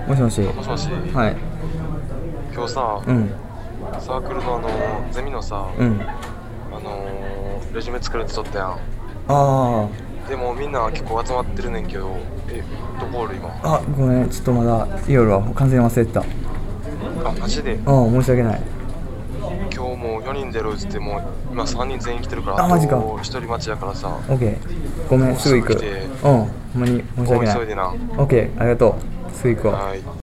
もしもし。 もしもし、 はい。 今日さ、 うん。 サークルのゼミのさ、 うん。 レジュメ作るってとったやん。 あでもみんな結構集まってるねんけど、どこおる今？ あ。あ、ごめん。ちょっとまだ夜は完全に忘れてた。 あ、マジで？ うん、申し訳ない。 今日もう4人出るっつってもう今3人全員来てるから、ああ、マジか。 と1人待ちやからさ、 オッケー。ごめん、 もうすぐ行く。 すぐ来て、 うん、ほんまに申しご訳ない。 めん急いでな。 オッケー、ありがとう。すぐ行くわ。 はい。